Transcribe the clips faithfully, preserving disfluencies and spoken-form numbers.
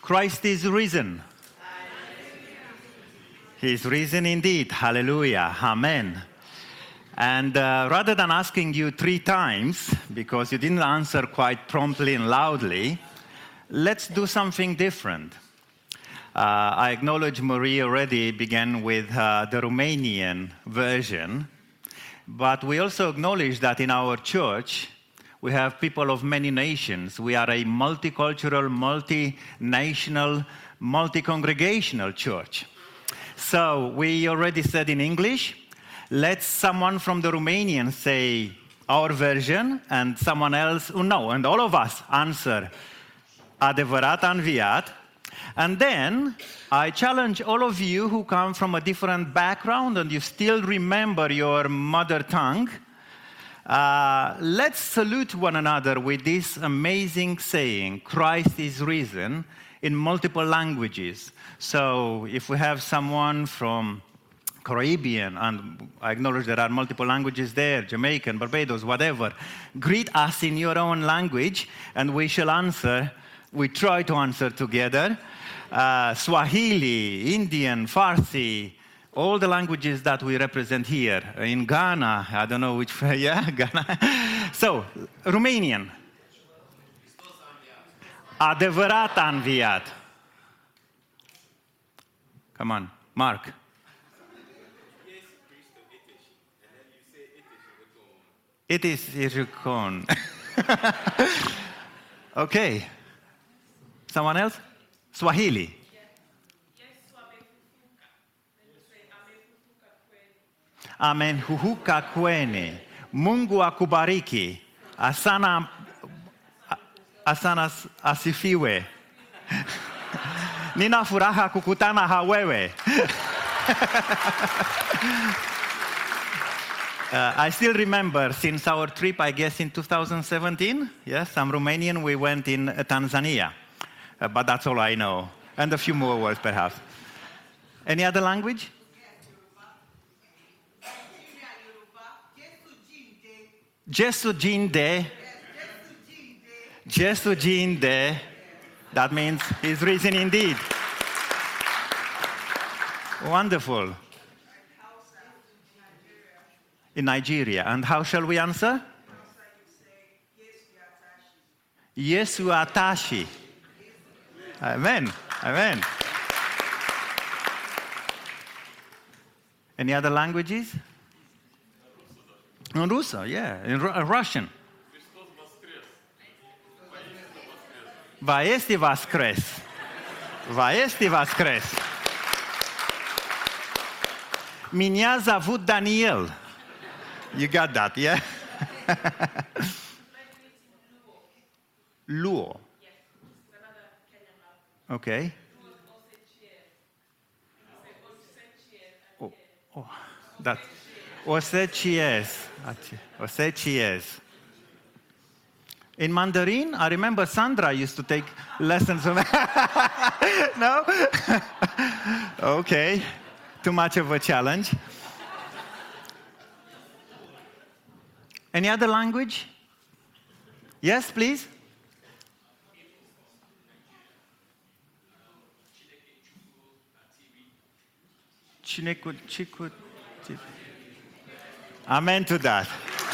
Christ is risen. He is risen indeed. Hallelujah. Amen. And uh, rather than asking you three times, because you didn't answer quite promptly and loudly, let's do something different. Uh, I acknowledge Marie already began with uh, the Romanian version, but we also acknowledge that in our church, we have people of many nations. We are a multicultural, multinational, multi-congregational church. So we already said in English, let someone from the Romanian say our version, and someone else, oh no, and all of us answer, adevărat a înviat. And then I challenge all of you who come from a different background and you still remember your mother tongue, uh, let's salute one another with this amazing saying, Christ is risen, in multiple languages. So if we have someone from Caribbean, and I acknowledge there are multiple languages there, Jamaican, Barbados, whatever, greet us in your own language and we shall answer. We try to answer together. Uh, Swahili, Indian, Farsi, all the languages that we represent here. In Ghana, I don't know which, yeah, Ghana. So, Romanian. Adevărat a înviat. Come on, Mark. It is Irukon. Okay. Someone else? Swahili. Amen. Huhuka kwene. Mungu akubariki. Asana asana asifiwe. Nina furaha kukutana hawewe. Uh, I still remember since our trip, I guess in two thousand seventeen, yes, I'm Romanian, we went in uh, Tanzania. Uh, but that's all I know. And a few more words, perhaps. Any other language? Jesu jinde. Jesu jinde. That means he's risen indeed. Wonderful. In Nigeria. And how shall we answer? Yesu atashi. Amen. Amen. Any other languages? In Russo, yeah. In Ru- Russian. Va este vaskres. Va este vaskres. Меня зовут Daniel. You got that, yeah? Luo. Okay. Oh, oh, that. Osechies. Osechies. In Mandarin, I remember Sandra used to take lessons of. No? Okay. Too much of a challenge. Any other language? Yes, please. Chineku, chiku, Amen to that.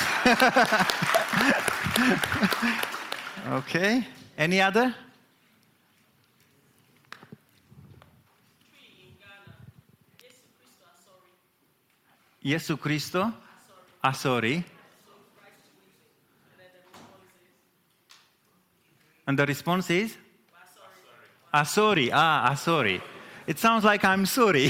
Okay. Any other? Yesu Cristo, Asori. And the response is? Asori. Ah, Asori. It sounds like I'm sorry.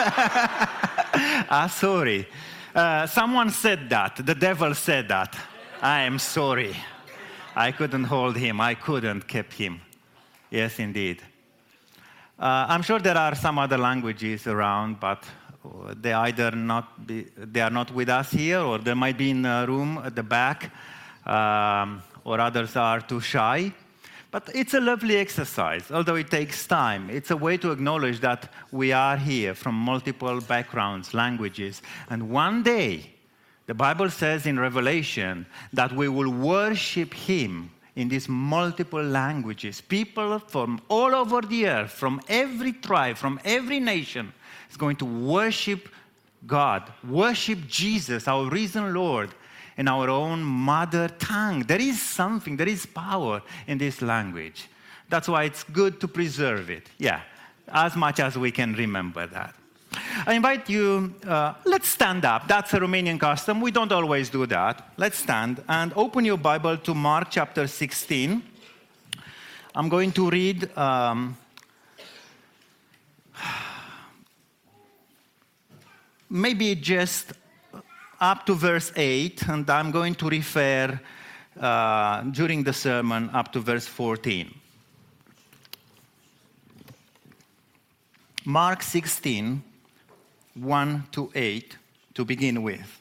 Asori. Uh, someone said that. The devil said that. I am sorry. I couldn't hold him. I couldn't keep him. Yes, indeed. Uh, I'm sure there are some other languages around, but they either not be, they are not with us here, or they might be in a room at the back, um, or others are too shy. But it's a lovely exercise, although it takes time. It's a way to acknowledge that we are here from multiple backgrounds, languages. And one day, the Bible says in Revelation that we will worship Him in these multiple languages. People from all over the earth, from every tribe, from every nation, is going to worship God, worship Jesus, our risen Lord, in our own mother tongue. There is something, there is power in this language. That's why it's good to preserve it. Yeah, as much as we can remember that. I invite you, uh, let's stand up. That's a Romanian custom. We don't always do that. Let's stand and open your Bible to Mark chapter sixteen. I'm going to read um, maybe just up to verse eight, and I'm going to refer uh, during the sermon up to verse fourteen. Mark sixteen, one to eight, to begin with.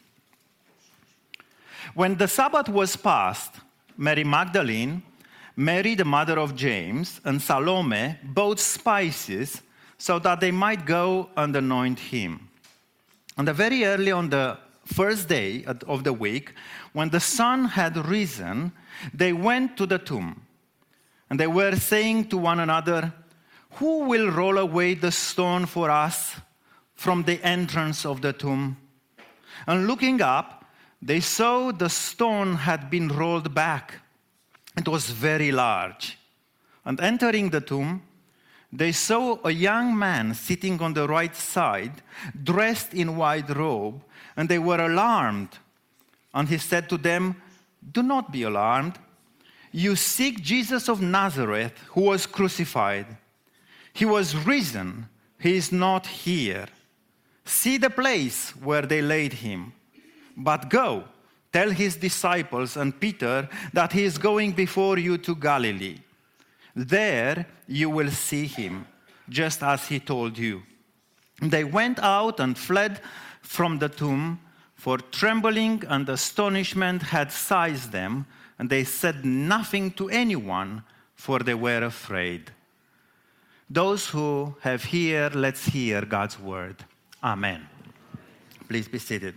When the Sabbath was past, Mary Magdalene, Mary the mother of James, and Salome bought spices so that they might go and anoint him. And very early on the first day of the week, when the sun had risen, they went to the tomb. And they were saying to one another, "Who will roll away the stone for us from the entrance of the tomb?" And looking up, they saw the stone had been rolled back. It was very large. And entering the tomb, they saw a young man sitting on the right side, dressed in white robe, and they were alarmed. And he said to them, "Do not be alarmed. You seek Jesus of Nazareth, who was crucified. He was risen. He is not here. See the place where they laid him. But go, tell his disciples and Peter that he is going before you to Galilee. There you will see him, just as he told you." They went out and fled from the tomb, for trembling and astonishment had seized them, and they said nothing to anyone, for they were afraid. Those who have ear, let's hear God's word. Amen. Please be seated.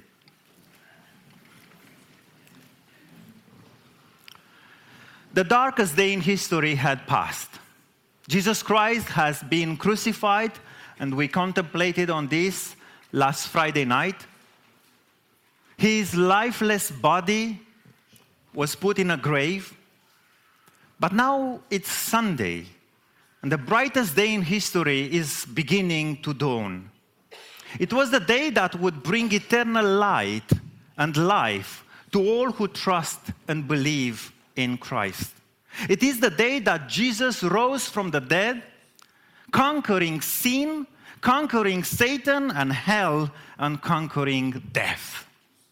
The darkest day in history had passed. Jesus Christ has been crucified, and we contemplated on this last Friday night. His lifeless body was put in a grave, but now it's Sunday, and the brightest day in history is beginning to dawn. It was the day that would bring eternal light and life to all who trust and believe in Christ. It is the day that Jesus rose from the dead, conquering sin, conquering Satan and hell, and conquering death.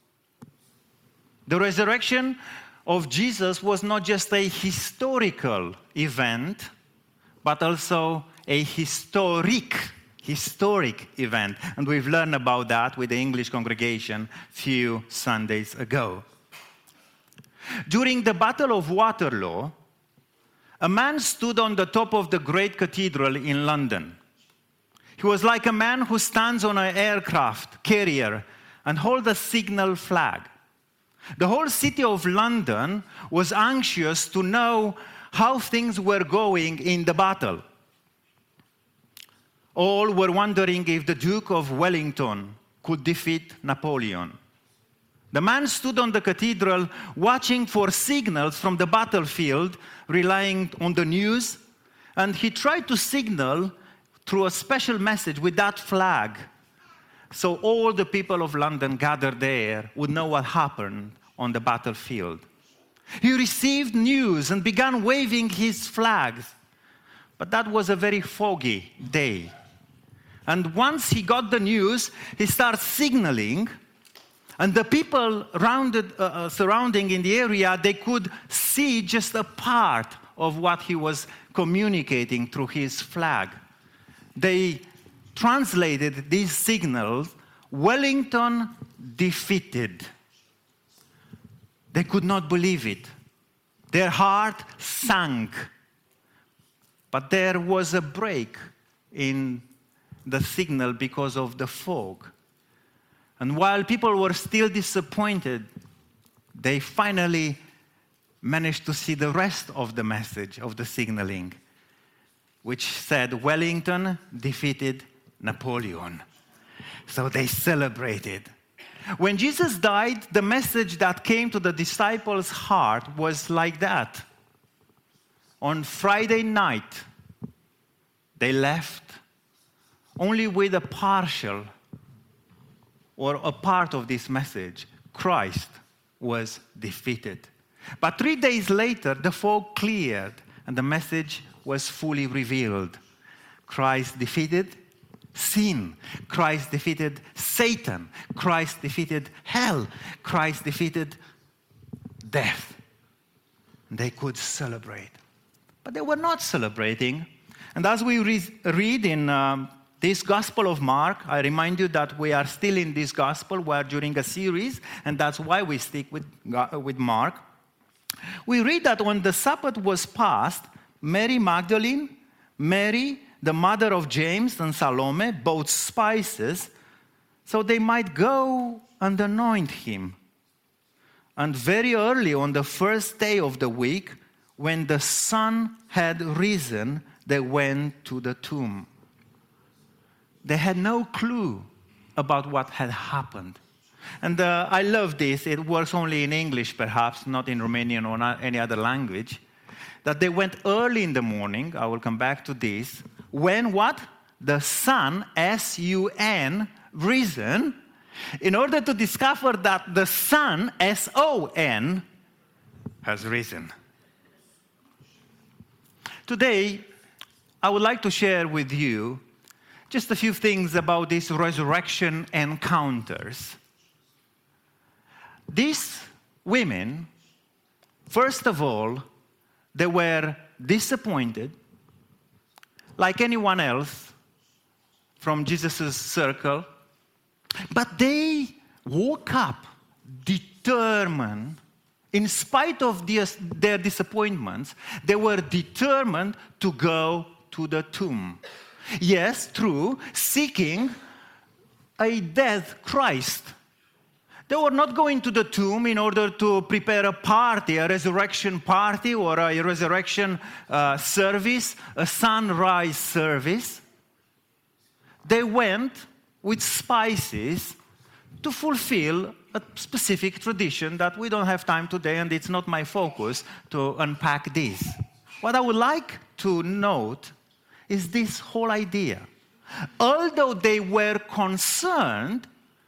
The resurrection of Jesus was not just a historical event, but also a historic, historic event. And we've learned about that with the English congregation a few Sundays ago. During the Battle of Waterloo, a man stood on the top of the great cathedral in London. He was like a man who stands on an aircraft carrier and holds a signal flag. The whole city of London was anxious to know how things were going in the battle. All were wondering if the Duke of Wellington could defeat Napoleon. The man stood on the cathedral watching for signals from the battlefield, relying on the news, and he tried to signal through a special message with that flag, so all the people of London gathered there would know what happened on the battlefield. He received news and began waving his flags, but that was a very foggy day. And once he got the news, he started signaling, and the people rounded, uh, surrounding in the area, they could see just a part of what he was communicating through his flag. They translated these signals, "Wellington defeated." They could not believe it. Their heart sank. But there was a break in the signal because of the fog. And while people were still disappointed, they finally managed to see the rest of the message of the signaling, which said Wellington defeated Napoleon. So they celebrated. When Jesus died, the message that came to the disciples' heart was like that. On Friday night, they left only with a partial or a part of this message. Christ was defeated. But three days later, the fog cleared and the message was fully revealed. Christ defeated sin. Christ defeated Satan. Christ defeated hell. Christ defeated death. They could celebrate. But they were not celebrating. And as we re- read in um, this Gospel of Mark, I remind you that we are still in this Gospel. We are during a series, and that's why we stick with, uh, with Mark. We read that when the Sabbath was passed, Mary Magdalene, Mary, the mother of James and Salome, bought spices so they might go and anoint him. And very early on the first day of the week, when the sun had risen, they went to the tomb. They had no clue about what had happened. And uh, I love this. It works only in English, perhaps, not in Romanian or not any other language. That they went early in the morning, I will come back to this, when what? The sun, S U N, risen, in order to discover that the sun, S O N, has risen. Today, I would like to share with you just a few things about these resurrection encounters. These women, first of all, they were disappointed, like anyone else from Jesus' circle, but they woke up determined. In spite of their disappointments, they were determined to go to the tomb. Yes, true, seeking a dead Christ. They were not going to the tomb in order to prepare a party, a resurrection party or a resurrection uh, service, a sunrise service. They went with spices to fulfill a specific tradition that we don't have time today, and it's not my focus to unpack this. What I would like to note is this whole idea. Although they were concerned,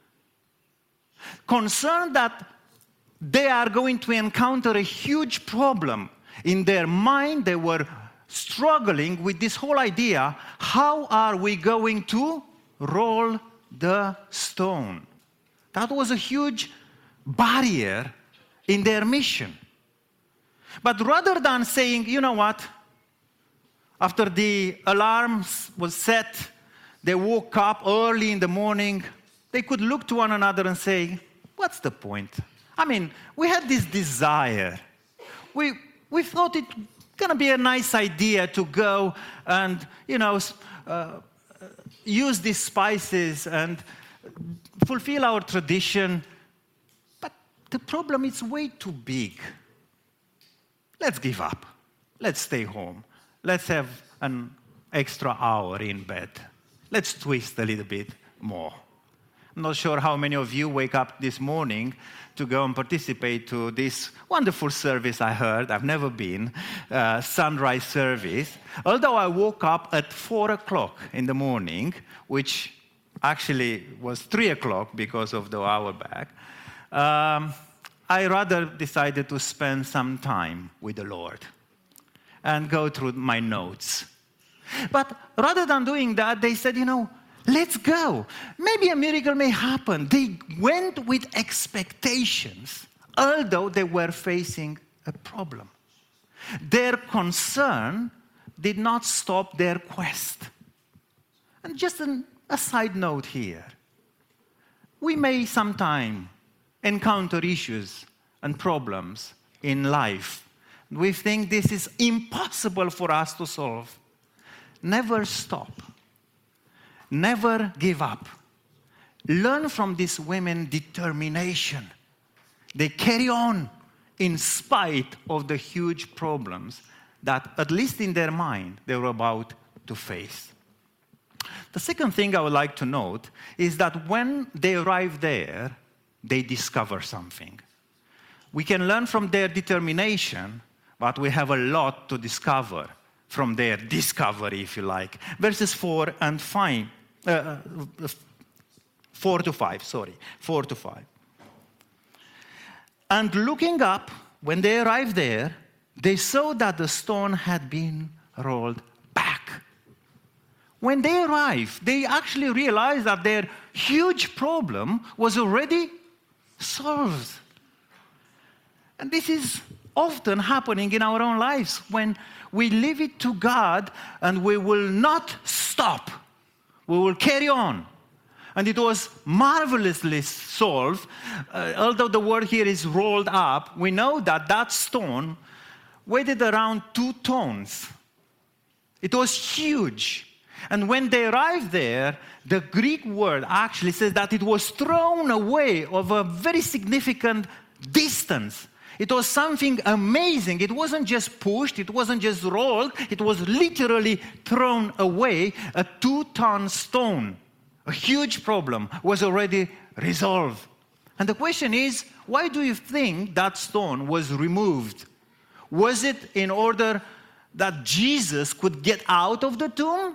concerned that they are going to encounter a huge problem. In their mind, they were struggling with this whole idea, how are we going to roll the stone? That was a huge barrier in their mission. But rather than saying, you know what, after the alarms was set, they woke up early in the morning, they could look to one another and say, what's the point? I mean, we had this desire. We, we thought it was going to be a nice idea to go and, you know, uh, use these spices and fulfill our tradition. But the problem is way too big. Let's give up. Let's stay home. Let's have an extra hour in bed. Let's twist a little bit more. I'm not sure how many of you wake up this morning to go and participate to this wonderful service I heard. I've never been, uh, sunrise service. Although I woke up at four o'clock in the morning, which actually was three o'clock because of the hour back, um, I rather decided to spend some time with the Lord and go through my notes. But rather than doing that, they said, you know, let's go. Maybe a miracle may happen. They went with expectations, although they were facing a problem. Their concern did not stop their quest. And just an, a side note here. We may sometime encounter issues and problems in life. We think this is impossible for us to solve. Never stop. Never give up. Learn from these women's determination. They carry on in spite of the huge problems that, at least in their mind, they were about to face. The second thing I would like to note is that when they arrive there, they discover something. We can learn from their determination, but we have a lot to discover from their discovery, if you like. Verses four and five, uh, four to five, sorry, four to five. And looking up, when they arrived there, they saw that the stone had been rolled back. When they arrived, they actually realized that their huge problem was already solved. And this is often happening in our own lives when we leave it to God and we will not stop. We will carry on. And it was marvelously solved. Uh, although the word here is rolled up, we know that that stone weighed around two tons. It was huge. And when they arrived there, the Greek word actually says that it was thrown away of a very significant distance. It was something amazing. It wasn't just pushed, it wasn't just rolled, it was literally thrown away. A two-ton stone, a huge problem, was already resolved. And the question is, why do you think that stone was removed? Was it in order that Jesus could get out of the tomb?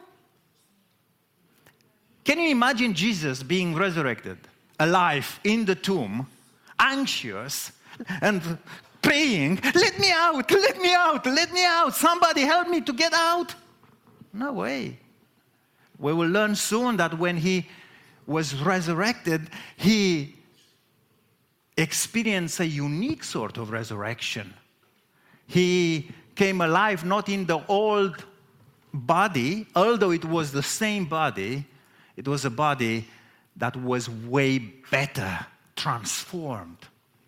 Can you imagine Jesus being resurrected, alive, in the tomb, anxious, and praying, let me out, let me out, let me out, somebody help me to get out? No way. We will learn soon that when he was resurrected, he experienced a unique sort of resurrection. He came alive not in the old body, although it was the same body. It was a body that was way better, transformed.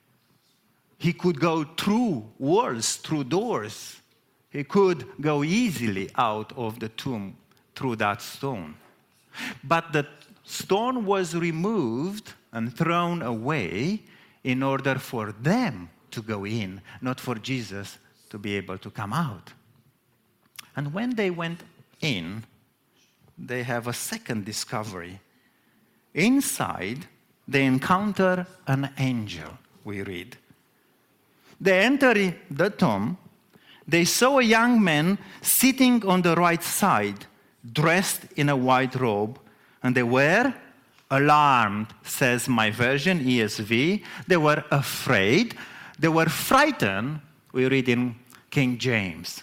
He could go through walls, through doors. He could go easily out of the tomb through that stone. But the stone was removed and thrown away in order for them to go in, not for Jesus to be able to come out. And when they went in, they have a second discovery. Inside, they encounter an angel, we read. They enter the tomb. They saw a young man sitting on the right side, dressed in a white robe, and they were alarmed, says my version, E S V. They were afraid. They were frightened, we read in King James.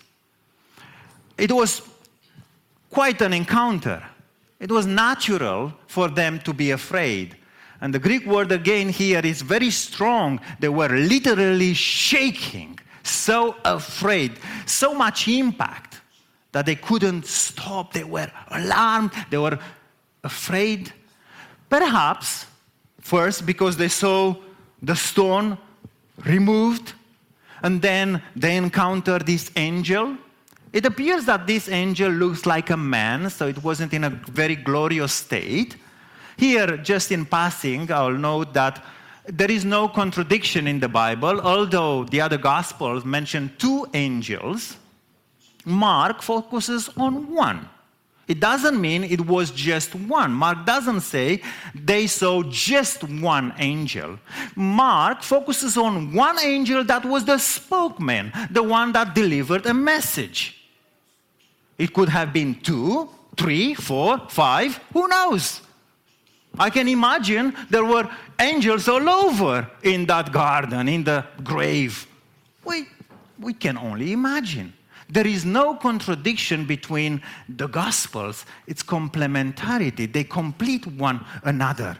It was quite an encounter. It was natural for them to be afraid. And the Greek word again here is very strong. They were literally shaking, so afraid, so much impact that they couldn't stop. They were alarmed, they were afraid. Perhaps, first, because they saw the stone removed, and then they encountered this angel. It appears that this angel looks like a man, so it wasn't in a very glorious state. Here, just in passing, I'll note that there is no contradiction in the Bible. Although the other Gospels mention two angels, Mark focuses on one. It doesn't mean it was just one. Mark doesn't say they saw just one angel. Mark focuses on one angel that was the spokesman, the one that delivered a message. It could have been two, three, four, five, who knows? I can imagine there were angels all over in that garden, in the grave. We, we can only imagine. There is no contradiction between the Gospels. It's complementarity. They complete one another.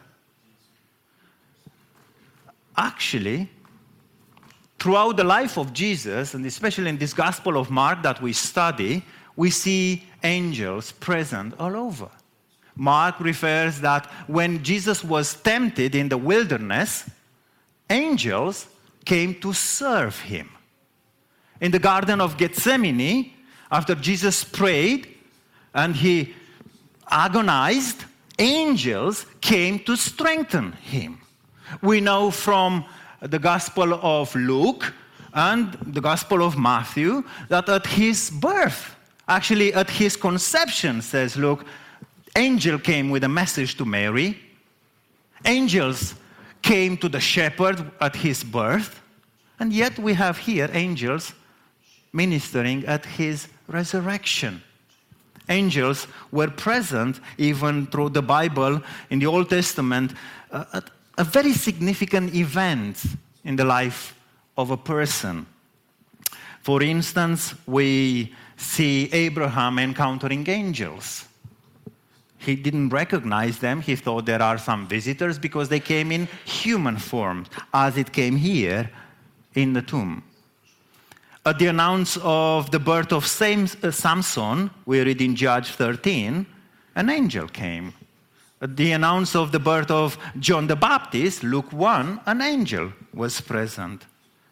Actually, throughout the life of Jesus, and especially in this Gospel of Mark that we study, we see angels present all over. Mark refers that when Jesus was tempted in the wilderness, angels came to serve him. In the Garden of Gethsemane, after Jesus prayed and he agonized, angels came to strengthen him. We know from the Gospel of Luke, and the Gospel of Matthew, that at his birth, actually at his conception, says Luke, angel came with a message to Mary. Angels came to the shepherd at his birth. And yet we have here angels ministering at his resurrection. Angels were present even through the Bible in the Old Testament uh, at a very significant event in the life of a person. For instance, we see Abraham encountering angels. He didn't recognize them. He thought there are some visitors because they came in human form, as it came here in the tomb. At the announce of the birth of Samson, we read in Judges thirteen, an angel came. At the announce of the birth of John the Baptist, Luke one, an angel was present.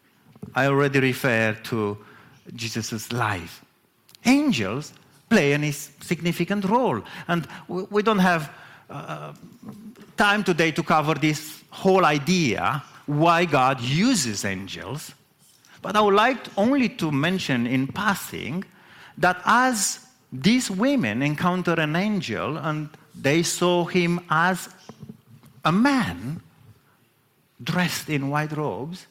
I already referred to Jesus' life. Angels play a significant role. And we don't have uh, time today to cover this whole idea, why God uses angels. But I would like only to mention in passing that as these women encounter an angel and they saw him as a man dressed in white robes,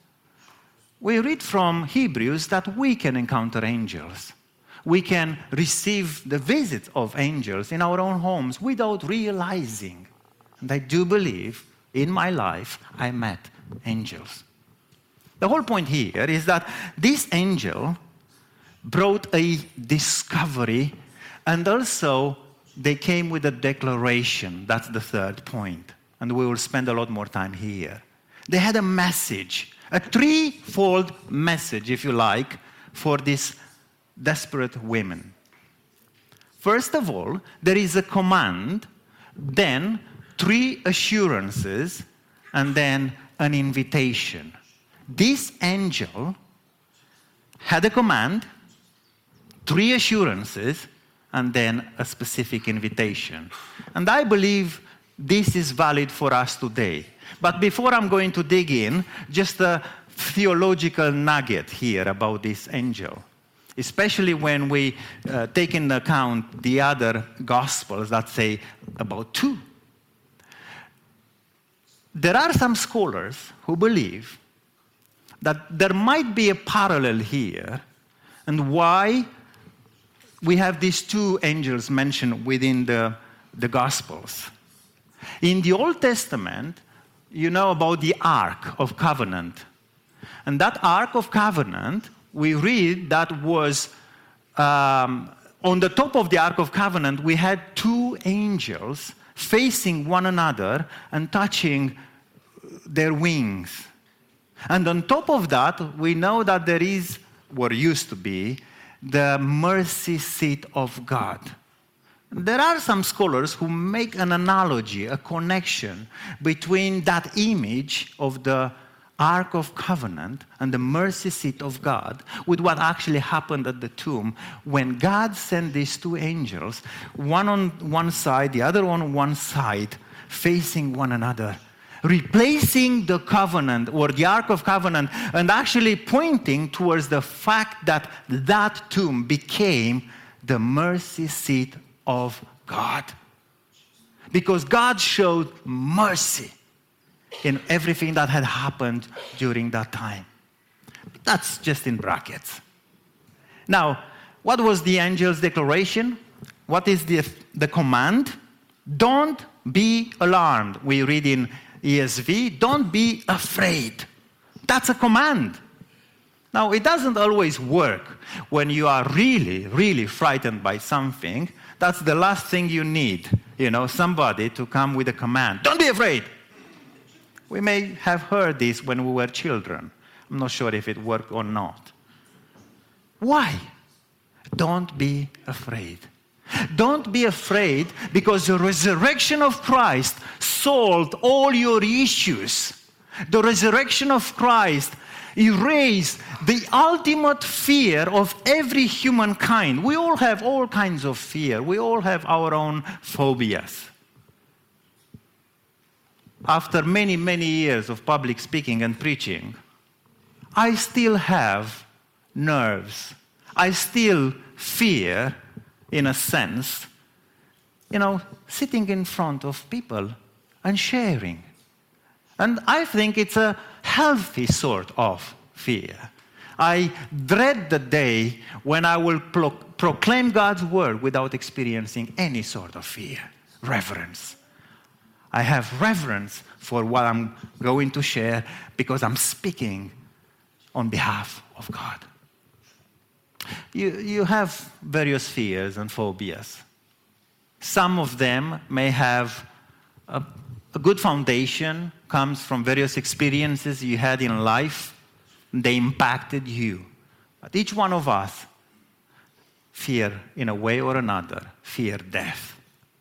we read from Hebrews that we can encounter angels. We can receive the visit of angels in our own homes without realizing. And I do believe in my life I met angels. The whole point here is that this angel brought a discovery, and also they came with a declaration. That's the third point. And we will spend a lot more time here. They had a message, a threefold message, if you like, for these desperate women. First of all, there is a command, then three assurances, and then an invitation. This angel had a command, three assurances, and then a specific invitation. And I believe this is valid for us today. But before I'm going to dig in, just a theological nugget here about this angel, especially when we uh, take into account the other Gospels that say about two. There are some scholars who believe that there might be a parallel here, and why we have these two angels mentioned within the, the Gospels. In the Old Testament, you know about the Ark of Covenant. And that Ark of Covenant, we read that was um, on the top of the Ark of Covenant, we had two angels facing one another and touching their wings. And on top of that, we know that there is, what used to be, the mercy seat of God. There are some scholars who make an analogy, a connection between that image of the Ark of Covenant and the mercy seat of God with what actually happened at the tomb when God sent these two angels, one on one side, the other on one side, facing one another, replacing the covenant or the Ark of Covenant and actually pointing towards the fact that that tomb became the mercy seat of God. Because God showed mercy in everything that had happened during that time. That's just in brackets. Now, what was the angel's declaration? What is the, the command? Don't be alarmed. We read in E S V, don't be afraid. That's a command. Now, it doesn't always work when you are really, really frightened by something. That's the last thing you need, you know, somebody to come with a command. Don't be afraid. We may have heard this when we were children. I'm not sure if it worked or not. Why? Don't be afraid. Don't be afraid because the resurrection of Christ solved all your issues. The resurrection of Christ erased the ultimate fear of every humankind. We all have all kinds of fear. We all have our own phobias. After many, many years of public speaking and preaching, I still have nerves. I still fear, in a sense, you know, sitting in front of people and sharing. And I think it's a healthy sort of fear. I dread the day when I will pro- proclaim God's word without experiencing any sort of fear, reverence. I have reverence for what I'm going to share because I'm speaking on behalf of God. You, you have various fears and phobias. Some of them may have a, a good foundation, comes from various experiences you had in life. They impacted you. But each one of us fear, in a way or another, fear death.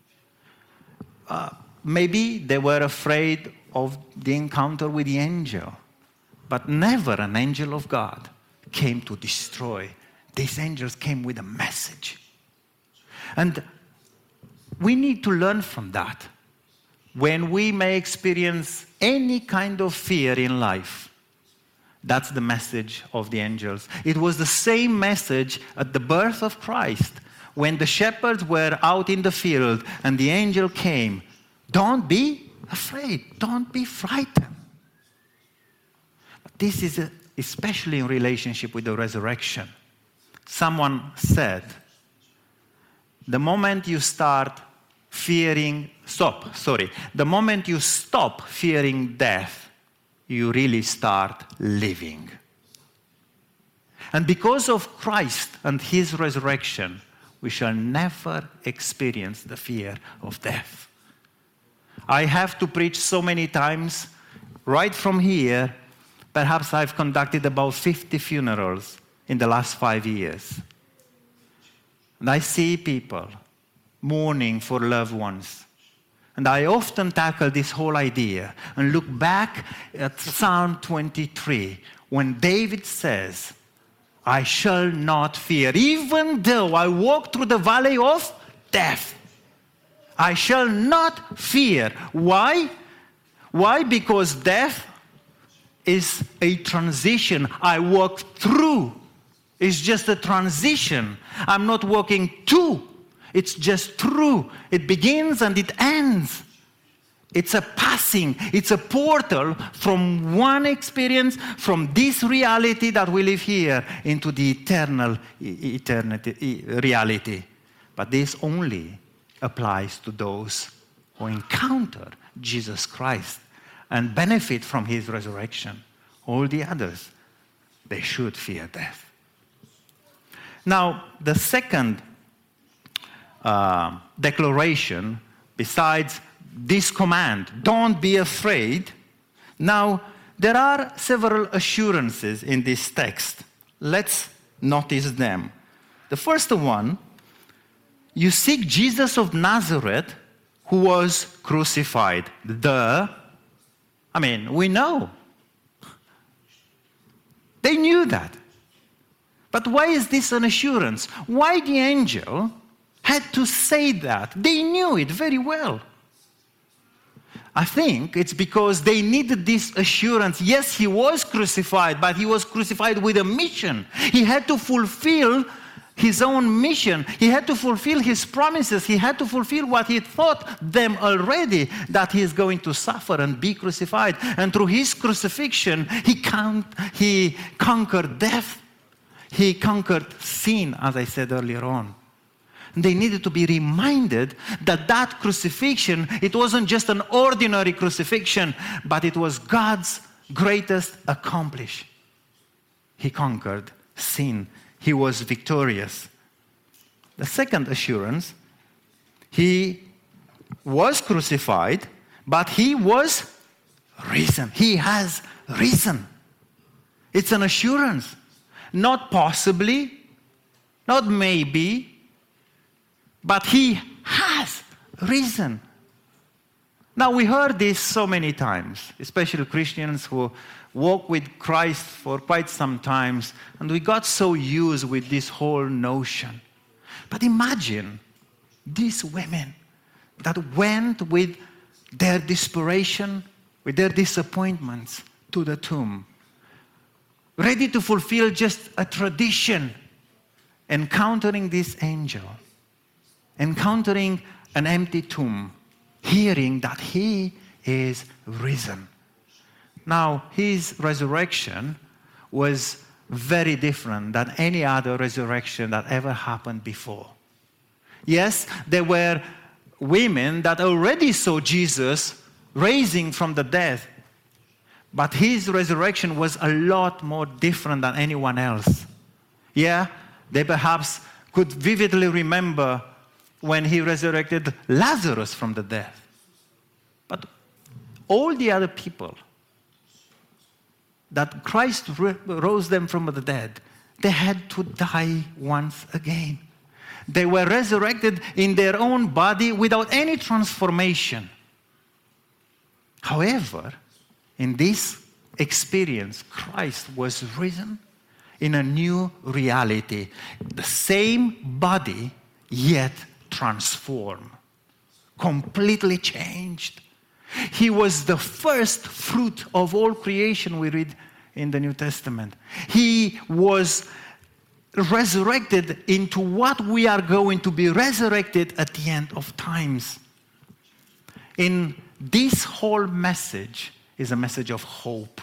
Uh, maybe they were afraid of the encounter with the angel, but never an angel of God came to destroy. These angels came with a message. And we need to learn from that. When we may experience any kind of fear in life, that's the message of the angels. It was the same message at the birth of Christ, when the shepherds were out in the field and the angel came. Don't be afraid. Don't be frightened. But this is a, especially in relationship with the resurrection. Someone said, the moment you start fearing, stop, sorry, the moment you stop fearing death, you really start living. And because of Christ and his resurrection, we shall never experience the fear of death. I have to preach so many times, right from here. Perhaps I've conducted about fifty funerals in the last five years. And I see people mourning for loved ones. And I often tackle this whole idea and look back at Psalm twenty-three, when David says, I shall not fear, even though I walk through the valley of death. I shall not fear. Why? Why? Because death is a transition. I walk through. It's just a transition. I'm not walking to. It's just through. It begins and it ends. It's a passing. It's a portal from one experience, from this reality that we live here, into the eternal eternity reality. But this only applies to those who encounter Jesus Christ and benefit from his resurrection. All the others, they should fear death. Now, the second uh, declaration, besides this command, don't be afraid. Now, there are several assurances in this text. Let's notice them. The first one, you seek Jesus of Nazareth, who was crucified. Duh. I mean, we know. They knew that. But why is this an assurance? Why the angel had to say that? They knew it very well. I think it's because they needed this assurance. Yes, he was crucified, but he was crucified with a mission. He had to fulfill his own mission. He had to fulfill his promises. He had to fulfill what he thought them already, that he is going to suffer and be crucified. And through his crucifixion, he, con- he conquered death. He conquered sin, as I said earlier on. They needed to be reminded that that crucifixion, it wasn't just an ordinary crucifixion, but it was God's greatest accomplishment. He conquered sin. He was victorious. The second assurance, he was crucified, but he was risen. He has risen. It's an assurance. Not possibly, not maybe, but he has risen. Now, we heard this so many times, especially Christians who walk with Christ for quite some time, and we got so used with this whole notion. But imagine these women that went with their desperation, with their disappointments to the tomb. ready to fulfill just a tradition, encountering this angel, encountering an empty tomb, hearing that he is risen. Now, his resurrection was very different than any other resurrection that ever happened before. Yes, there were women that already saw Jesus rising from the dead, but his resurrection was a lot more different than anyone else. Yeah, they perhaps could vividly remember when he resurrected Lazarus from the dead. But all the other people that Christ rose them from the dead, they had to die once again. They were resurrected in their own body without any transformation. However, in this experience, Christ was risen in a new reality. The same body, yet transformed, completely changed. He was the first fruit of all creation, we read in the New Testament. He was resurrected into what we are going to be resurrected at the end of times. In this whole message is a message of hope.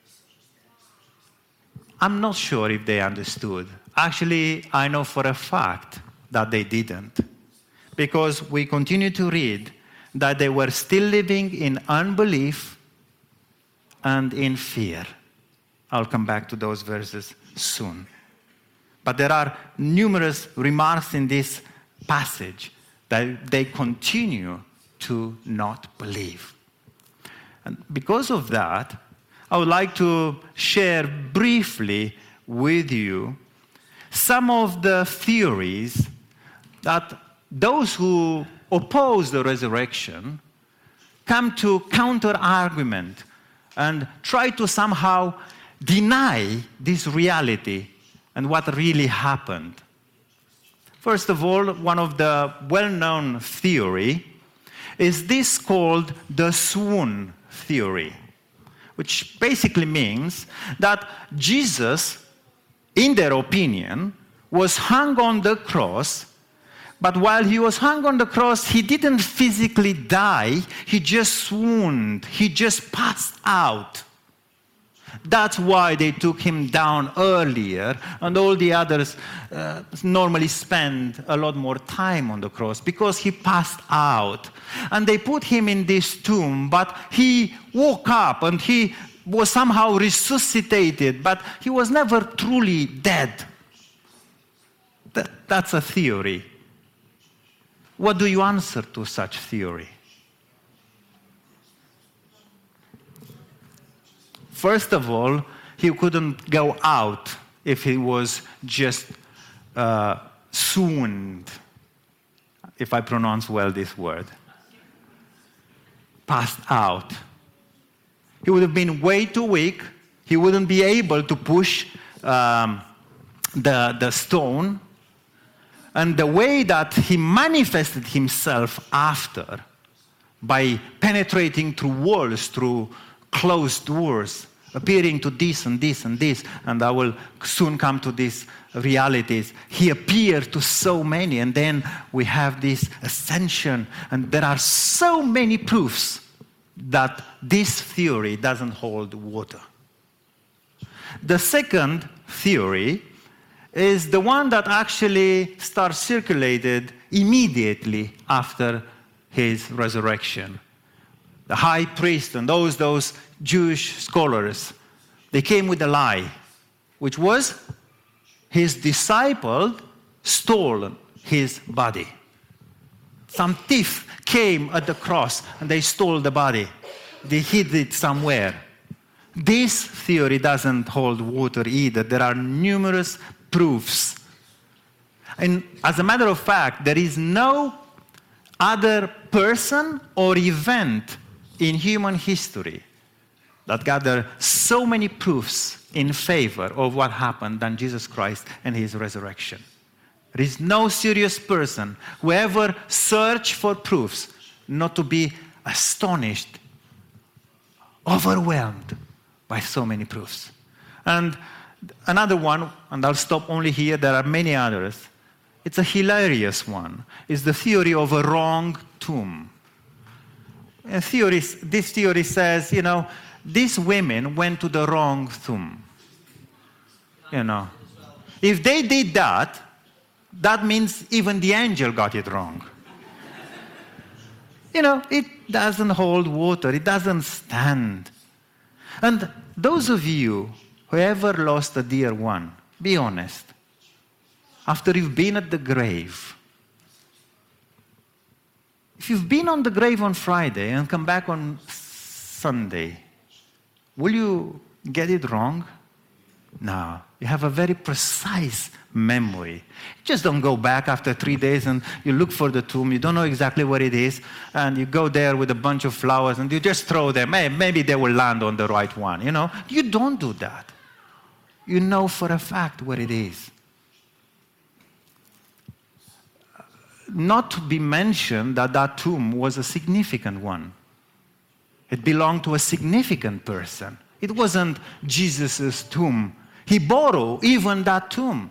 I'm not sure if they understood. Actually, I know for a fact that they didn't. Because we continue to read that they were still living in unbelief and in fear. I'll come back to those verses soon. But there are numerous remarks in this passage that they continue to not believe. And because of that, I would like to share briefly with you some of the theories that those who oppose the resurrection come to counter-argument and try to somehow deny this reality and what really happened. First of all, one of the well-known theory is this called the swoon theory, which basically means that Jesus, in their opinion, was hung on the cross. But while he was hung on the cross, he didn't physically die. He just swooned. He just passed out. That's why they took him down earlier, and all the others uh, normally spend a lot more time on the cross, because he passed out. And they put him in this tomb, but he woke up and he was somehow resuscitated, but he was never truly dead. That, that's a theory. What do you answer to such theory? First of all, he couldn't go out if he was just uh, swooned, if I pronounce well this word. Passed out. He would have been way too weak. He wouldn't be able to push um, the, the stone. And the way that he manifested himself after, by penetrating through walls, through closed doors, appearing to this and this and this, and I will soon come to these realities. He appeared to so many, and then we have this ascension, and there are so many proofs that this theory doesn't hold water. The second theory is the one that actually starts circulated immediately after his resurrection. The high priest and those, those Jewish scholars, they came with a lie, which was his disciple stole his body. Some thief came at the cross and they stole the body. They hid it somewhere. This theory doesn't hold water either. There are numerous proofs. And as a matter of fact, there is no other person or event in human history that gather so many proofs in favor of what happened than Jesus Christ and his resurrection. There is no serious person who ever searched for proofs not to be astonished, overwhelmed by so many proofs. And Another one, and I'll stop only here, there are many others. It's a hilarious one. It's the theory of a wrong tomb. A theory, this theory says, you know, these women went to the wrong tomb. You know, if they did that, that means even the angel got it wrong. You know, it doesn't hold water. It doesn't stand. And those of you who ever lost a dear one, be honest. After you've been at the grave, if you've been on the grave on Friday and come back on Sunday, will you get it wrong? No. You have a very precise memory. You just don't go back after three days and you look for the tomb. You don't know exactly where it is. And you go there with a bunch of flowers and you just throw them. Hey, maybe they will land on the right one. You know, you don't do that. You know for a fact where it is. Not to be mentioned that that tomb was a significant one. It belonged to a significant person. It wasn't Jesus' tomb. He borrowed even that tomb.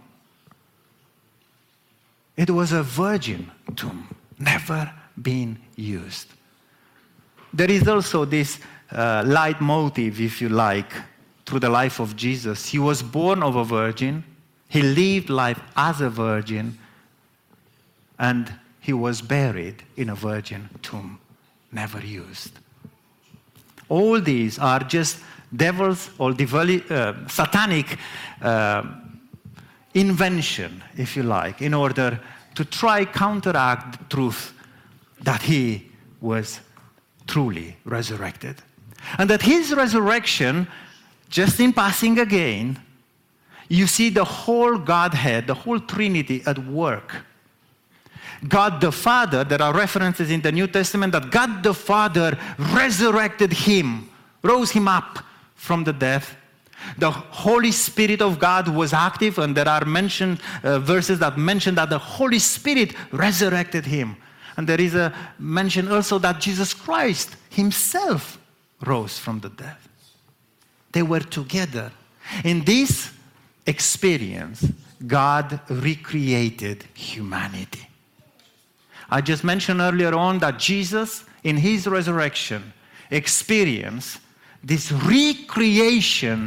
It was a virgin tomb, never been used. There is also this uh, leitmotif, if you like, through the life of Jesus. He was born of a virgin. He lived life as a virgin. And he was buried in a virgin tomb, never used. All these are just devil's or devili- uh, satanic uh, invention, if you like, in order to try counteract the truth that he was truly resurrected. And that his resurrection, just in passing again, you see the whole Godhead, the whole Trinity at work. God the Father, there are references in the New Testament that God the Father resurrected him, rose him up from the death. The Holy Spirit of God was active, and there are mentioned uh, verses that mention that the Holy Spirit resurrected him. And there is a mention also that Jesus Christ himself rose from the dead. They were together. In this experience, God recreated humanity. I just mentioned earlier on that Jesus, in his resurrection, experienced this recreation.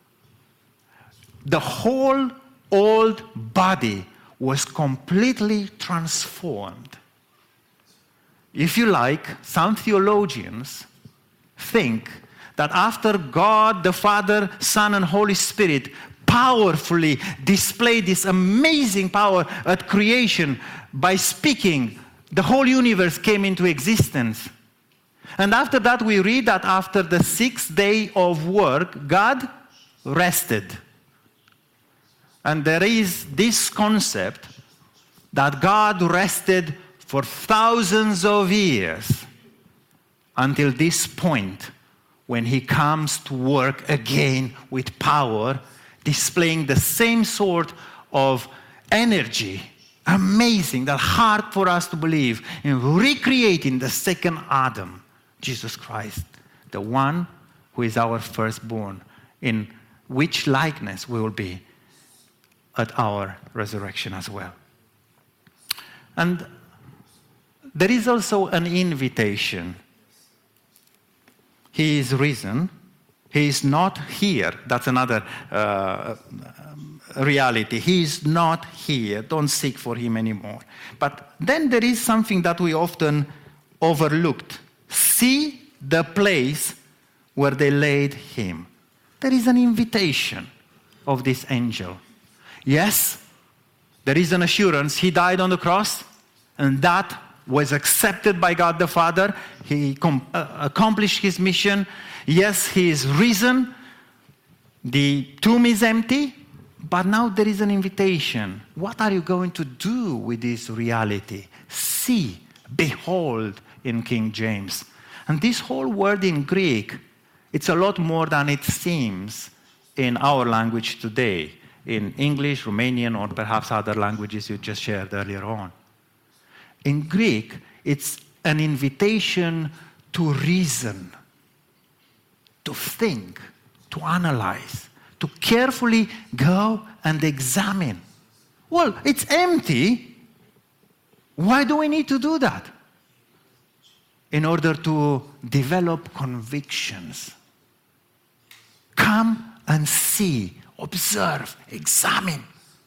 The whole old body was completely transformed. If you like, some theologians think that after God, the Father, Son, and Holy Spirit powerfully displayed this amazing power at creation by speaking, the whole universe came into existence. And after that, we read that after the sixth day of work, God rested. And there is this concept that God rested for thousands of years until this point when he comes to work again with power, displaying the same sort of energy. Amazing, that hard for us to believe, in recreating the second Adam, Jesus Christ, the one who is our firstborn, in which likeness we will be at our resurrection as well. And there is also an invitation. He is risen. He is not here. That's another uh, reality. He is not here. Don't seek for him anymore. But then there is something that we often overlooked. See the place where they laid him. There is an invitation of this angel. Yes, there is an assurance. He died on the cross, and that was accepted by God the Father. He com- uh, accomplished his mission. Yes, he is risen. The tomb is empty, but now there is an invitation. What are you going to do with this reality? See, behold, in King James. And this whole word in Greek, it's a lot more than it seems in our language today, in English, Romanian, or perhaps other languages you just shared earlier on. In Greek, it's an invitation to reason, to think, to analyze, to carefully go and examine. Well, it's empty. Why do we need to do that? In order to develop convictions. Come and see, observe, examine.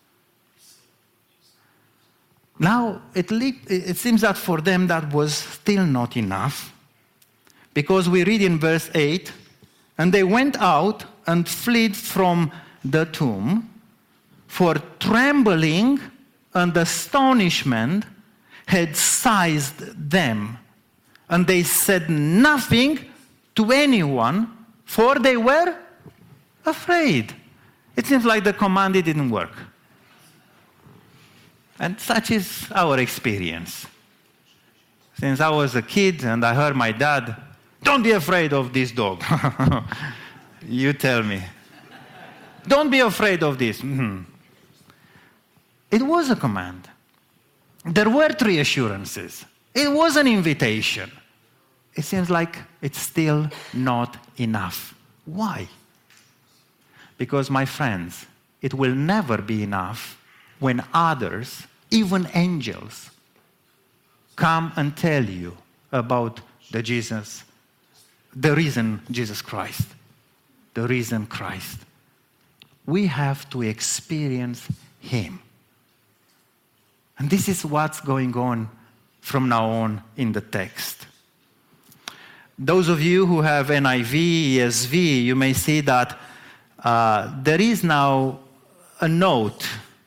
Now, it, le- it seems that for them that was still not enough, because we read in verse eight, and they went out and fled from the tomb, for trembling and astonishment had seized them, and they said nothing to anyone, for they were afraid. It seems like the command didn't work. And such is our experience. Since I was a kid and I heard my dad, don't be afraid of this dog. You tell me. Don't be afraid of this. Mm-hmm. It was a command. There were three assurances. It was an invitation. It seems like it's still not enough. Why? Because, my friends, it will never be enough when others, even angels, come and tell you about the Jesus, the risen Jesus Christ, the risen Christ. We have to experience Him. And this is what's going on from now on in the text. Those of you who have N I V, E S V, you may see that uh, there is now a note.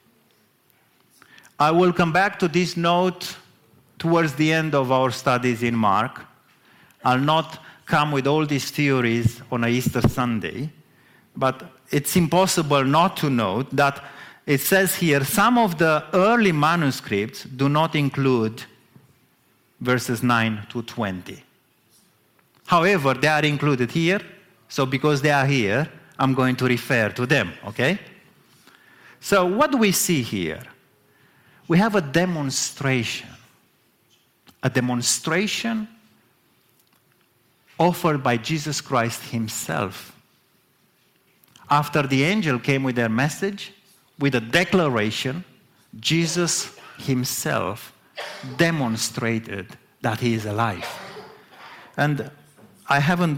I will come back to this note towards the end of our studies in Mark. I'll not come with all these theories on a Easter Sunday, but it's impossible not to note that it says here, some of the early manuscripts do not include verses nine to twenty. However, they are included here, so because they are here, I'm going to refer to them, okay? So what do we see here? We have a demonstration. A demonstration offered by Jesus Christ Himself. After the angel came with their message, with a declaration, Jesus Himself demonstrated that He is alive. And I haven't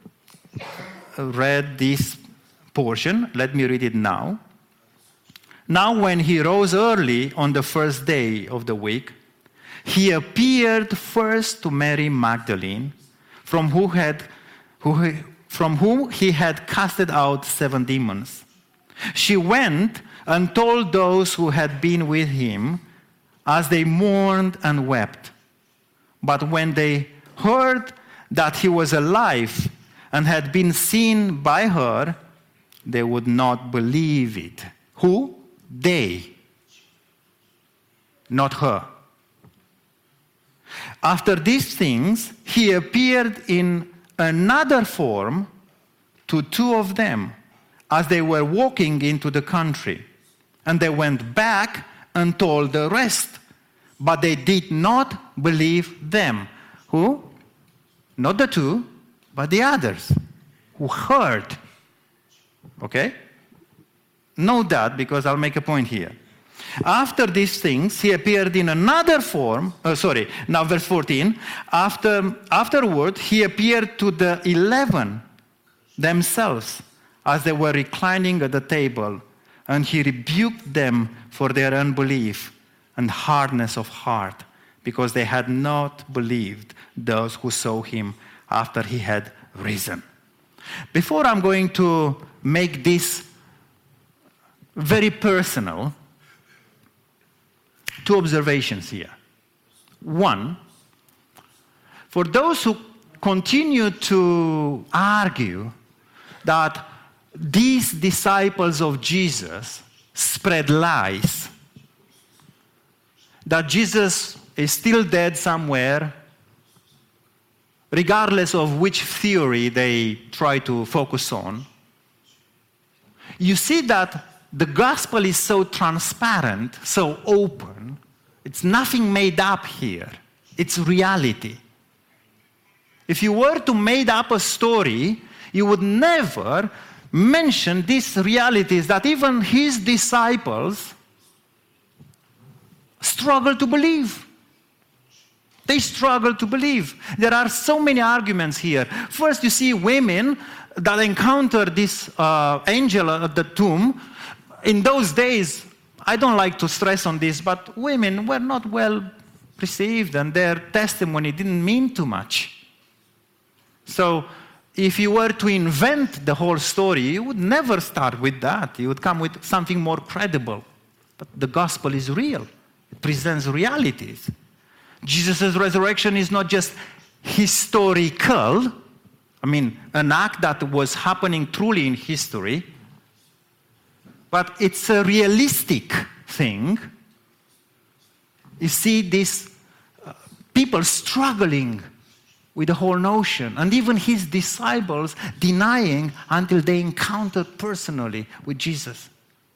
read this portion. Let me read it now. Now when He rose early on the first day of the week, He appeared first to Mary Magdalene, from who had, who, from whom He had casted out seven demons. She went and told those who had been with Him, as they mourned and wept. But when they heard that He was alive and had been seen by her, they would not believe it. Who? They. Not her. After these things, He appeared in another form to two of them as they were walking into the country. And they went back and told the rest. But they did not believe them. Who? Not the two, but the others who heard. Okay? Note that, because I'll make a point here. After these things, He appeared in another form. Uh, sorry, now verse fourteen. After, afterward, He appeared to the eleven themselves as they were reclining at the table, and He rebuked them for their unbelief and hardness of heart, because they had not believed those who saw Him after He had risen. Before I'm going to make this very personal, two observations here. One, for those who continue to argue that these disciples of Jesus spread lies, that Jesus is still dead somewhere, regardless of which theory they try to focus on, you see that the gospel is so transparent, so open. It's nothing made up here. It's reality. If you were to make up a story, you would never mentioned these realities that even his disciples struggle to believe. They struggle to believe. There are so many arguments here. First, you see women that encounter this uh, angel at the tomb. In those days, I don't like to stress on this, but women were not well received and their testimony didn't mean too much. So if you were to invent the whole story, you would never start with that. You would come with something more credible. But the gospel is real. It presents realities. Jesus' resurrection is not just historical, I mean, an act that was happening truly in history, but it's a realistic thing. You see these uh, people struggling with the whole notion, and even his disciples denying until they encountered personally with Jesus.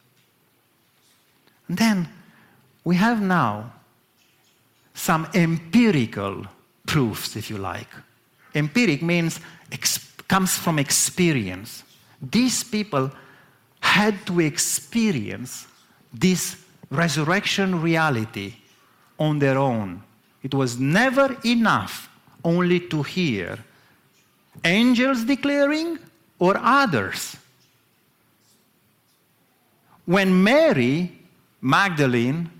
And then we have now some empirical proofs, if you like. Empiric means ex- comes from experience. These people had to experience this resurrection reality on their own. It was never enough only to hear angels declaring or others. When Mary Magdalene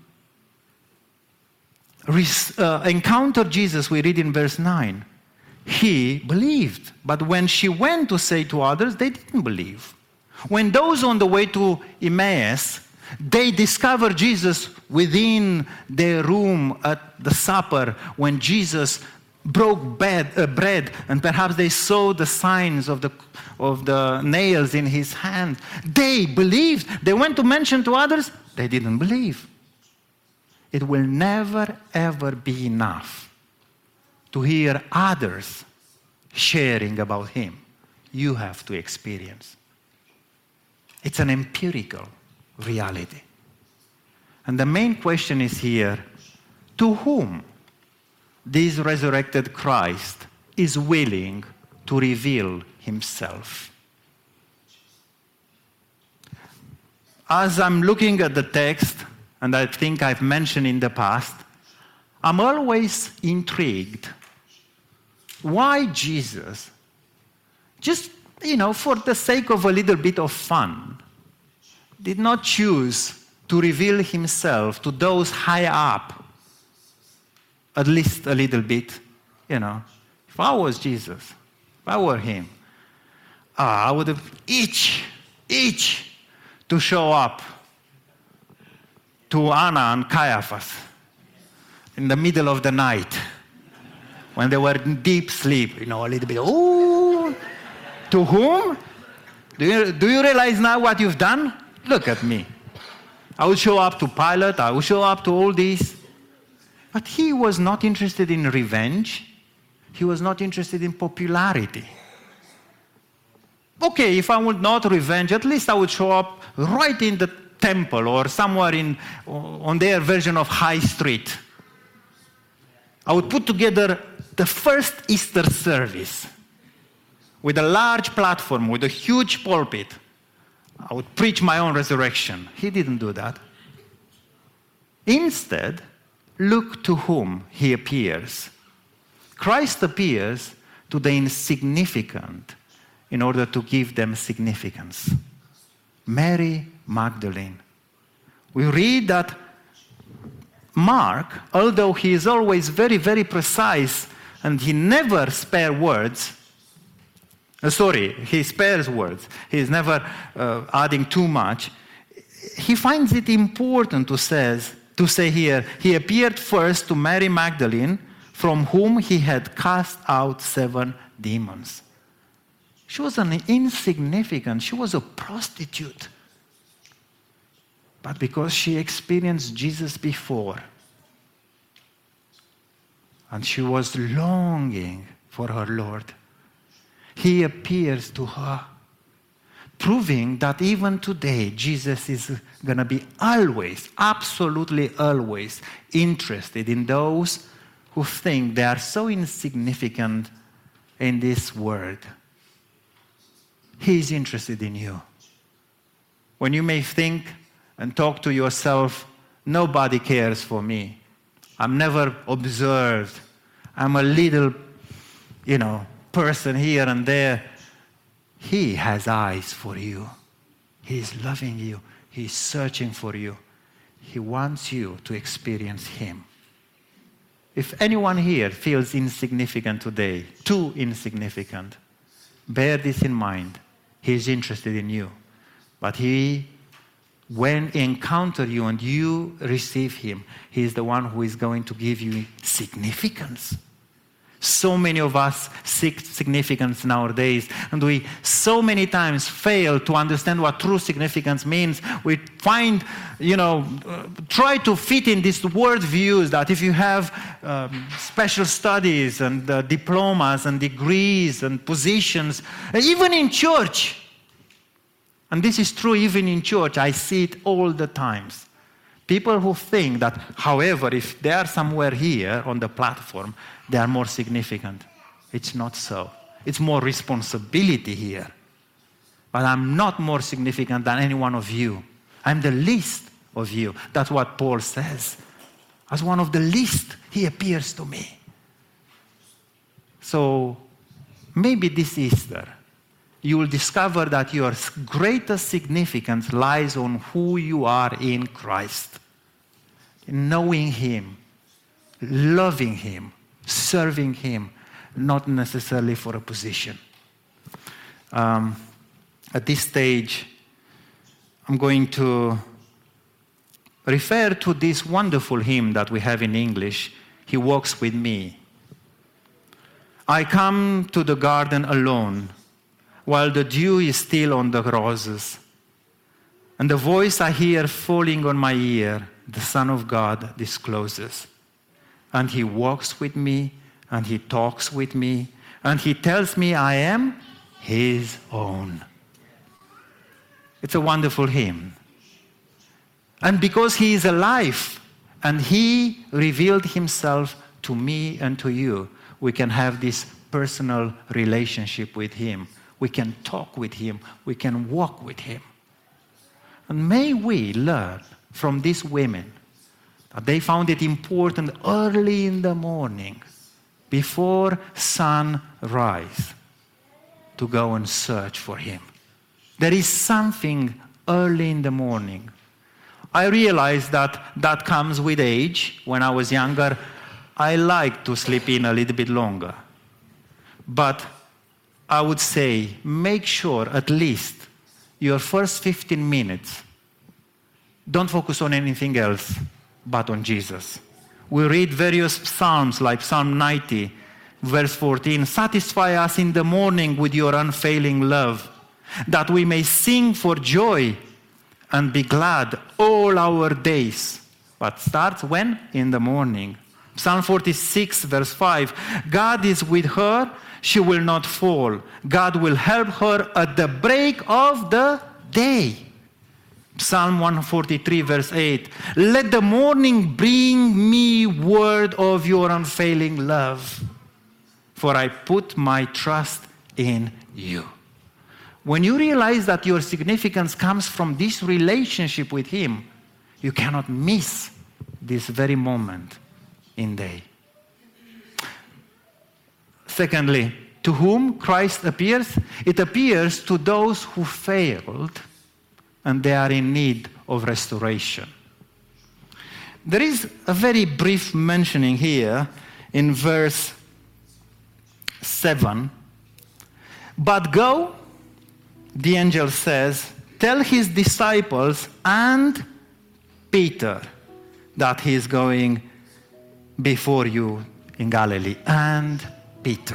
uh, encountered Jesus, we read in verse nine, he believed. But when she went to say to others, they didn't believe. When those on the way to Emmaus, they discovered Jesus within their room at the supper when Jesus broke bread, uh, bread and perhaps they saw the signs of the, of the nails in his hand. They believed. They went to mention to others, they didn't believe. It will never ever be enough to hear others sharing about him. You have to experience. It's an empirical reality. And the main question is here, to whom this resurrected Christ is willing to reveal himself? As I'm looking at the text, and I think I've mentioned in the past, I'm always intrigued why Jesus, just, you know, for the sake of a little bit of fun, did not choose to reveal himself to those high up, at least a little bit, you know. If I was Jesus, if I were him, uh, I would have each, each to show up to Anna and Caiaphas in the middle of the night when they were in deep sleep, you know, a little bit, ooh. To whom? Do you, do you realize now what you've done? Look at me. I will show up to Pilate, I will show up to all these. But he was not interested in revenge. He was not interested in popularity. Okay, if I would not revenge, at least I would show up right in the temple or somewhere in, on their version of High Street. I would put together the first Easter service with a large platform, with a huge pulpit. I would preach my own resurrection. He didn't do that. Instead, look to whom he appears. Christ appears to the insignificant in order to give them significance. Mary Magdalene. We read that Mark, although he is always very, very precise and he never spares words, uh, sorry, he spares words, he is never uh, adding too much, he finds it important to, says, to say here, he appeared first to Mary Magdalene, from whom he had cast out seven demons. She was an insignificant, she was a prostitute. But because she experienced Jesus before, and she was longing for her Lord, he appears to her, proving that even today, Jesus is going to be always, absolutely always interested in those who think they are so insignificant in this world. He He's interested in you. When you may think and talk to yourself, nobody cares for me. I'm never observed. I'm a little, you know, person here and there. He has eyes for you. He's loving you. He's searching for you. He wants you to experience Him. If anyone here feels insignificant today, too insignificant, bear this in mind. He's interested in you. But He, when He encounters you and you receive Him, He is the one who is going to give you significance. So many of us seek significance nowadays, and we so many times fail to understand what true significance means. We find, you know, uh, try to fit in these world views that if you have um, special studies and uh, diplomas and degrees and positions, even in church, and this is true even in church, I see it all the times. People who think that, however, if they are somewhere here on the platform, they are more significant. It's not so. It's more responsibility here. But I'm not more significant than any one of you. I'm the least of you. That's what Paul says. As one of the least, he appears to me. So maybe this Easter, you will discover that your greatest significance lies on who you are in Christ. In knowing Him, loving Him, serving Him, not necessarily for a position. Um, at this stage, I'm going to refer to this wonderful hymn that we have in English, He Walks With Me. I come to the garden alone, while the dew is still on the roses, and the voice I hear falling on my ear, the Son of God discloses. And He walks with me, and He talks with me, and He tells me I am His own. It's a wonderful hymn. And because He is alive, and He revealed Himself to me and to you, we can have this personal relationship with Him. We can talk with Him. We can walk with Him. And may we learn from these women that they found it important early in the morning, before sunrise, to go and search for Him. There is something early in the morning. I realized that that comes with age. When I was younger, I liked to sleep in a little bit longer. But I would say, make sure at least your first fifteen minutes, don't focus on anything else but on Jesus. We read various psalms like Psalm ninety, verse fourteen, satisfy us in the morning with your unfailing love, that we may sing for joy and be glad all our days. But starts when? In the morning. Psalm forty-six, verse five, God is with her, she will not fall. God will help her at the break of the day. Psalm one forty-three, verse eight, let the morning bring me word of your unfailing love, for I put my trust in you. When you realize that your significance comes from this relationship with Him, you cannot miss this very moment in day. Secondly, to whom Christ appears? It appears to those who failed and they are in need of restoration. There is a very brief mentioning here in verse seven. But go, the angel says, tell His disciples and Peter that He is going before you in Galilee. And Peter.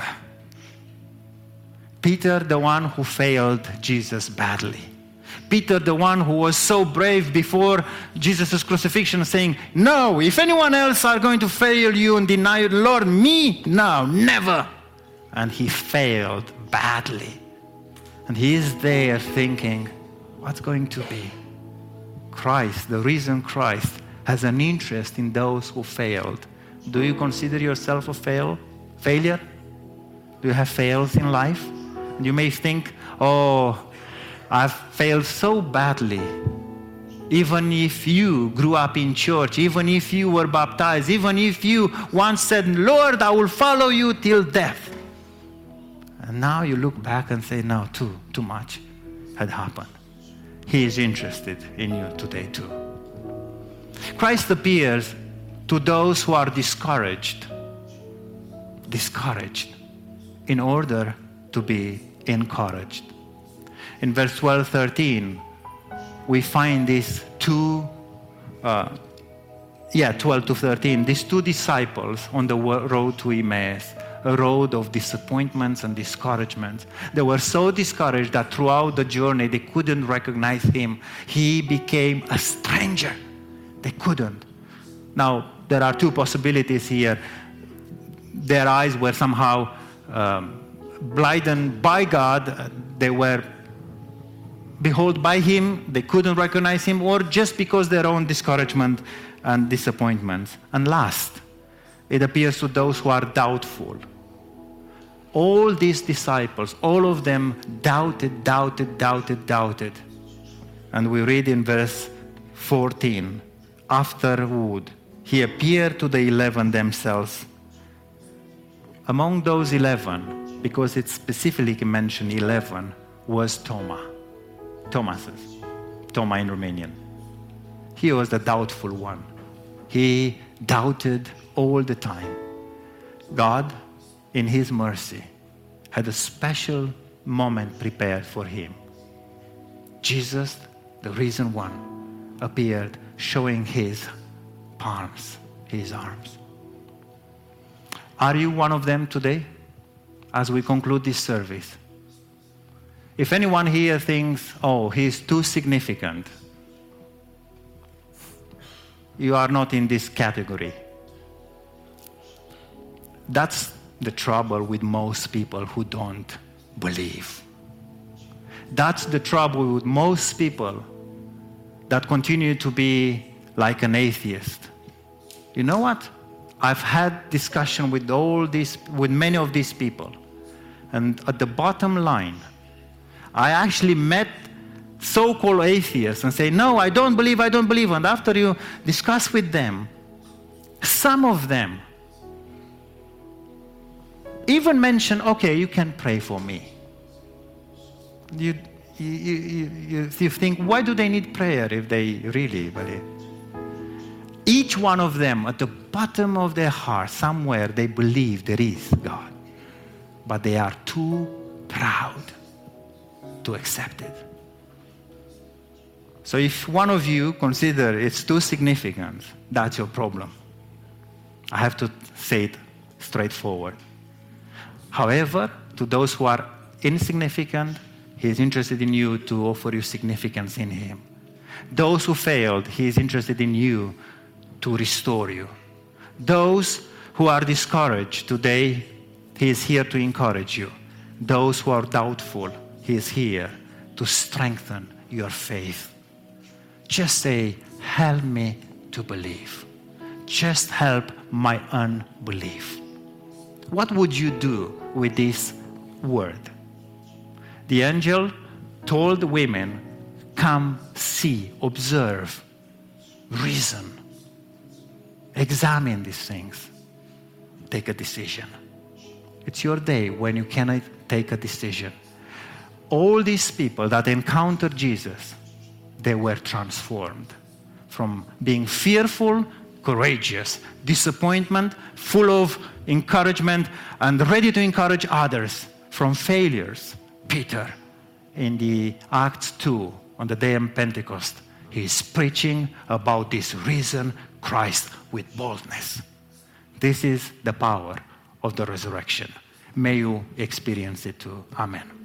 Peter, the one who failed Jesus badly. Peter, the one who was so brave before Jesus' crucifixion, saying, no, if anyone else are going to fail you and deny you, Lord, me, no, never. And he failed badly. And he is there thinking, what's going to be? Christ, the risen Christ, has an interest in those who failed. Do you consider yourself a fail, failure? Do you have fails in life? You may think, oh, I've failed so badly. Even if you grew up in church, even if you were baptized, even if you once said, Lord, I will follow you till death. And now you look back and say, no, too, too much had happened. He is interested in you today too. Christ appears to those who are discouraged, discouraged, in order to be encouraged. In verse twelve, thirteen, we find these two, uh, yeah, twelve to thirteen, these two disciples on the road to Emmaus, a road of disappointments and discouragements. They were so discouraged that throughout the journey they couldn't recognize him. He became a stranger. They couldn't. Now, there are two possibilities here. Their eyes were somehow um, blinded by God. They were behold by him. They couldn't recognize him, or just because their own discouragement and disappointments. And last, it appears to those who are doubtful. All these disciples, all of them doubted, doubted, doubted, doubted. And we read in verse fourteen, afterward, he appeared to the eleven themselves. Among those eleven, because it specifically mentioned eleven, was Thomas. Thomas's. Thomas in Romanian. He was the doubtful one. He doubted all the time. God, in his mercy, had a special moment prepared for him. Jesus, the risen one, appeared showing his palms, his arms. Are you one of them today as we conclude this service? If anyone here thinks, oh, he's too significant, you are not in this category. That's the trouble with most people who don't believe. That's the trouble with most people that continue to be like an atheist. You know what? I've had discussion with all these, with many of these people. And at the bottom line, I actually met so-called atheists and say, no, I don't believe, I don't believe. And after you discuss with them, some of them even mention, okay, you can pray for me. You, you, you, you, you think, why do they need prayer if they really believe? Each one of them, at the bottom of their heart, somewhere they believe there is God. But they are too proud to accept it. So if one of you consider it's too significant, that's your problem. I have to say it straightforward. However, to those who are insignificant, he is interested in you to offer you significance in him. Those who failed, he is interested in you to restore you. Those who are discouraged today, he is here to encourage you. Those who are doubtful, he is here to strengthen your faith. Just say, help me to believe. Just help my unbelief. What would you do with this word? The angel told the women, come, see, observe, reason, examine these things, take a decision. It's your day when you cannot take a decision. All these people that encountered Jesus, they were transformed from being fearful, courageous, disappointment, full of encouragement, and ready to encourage others, from failures. Peter, in the Acts two, on the day of Pentecost, he is preaching about this risen Christ with boldness. This is the power of the resurrection. May you experience it too. Amen.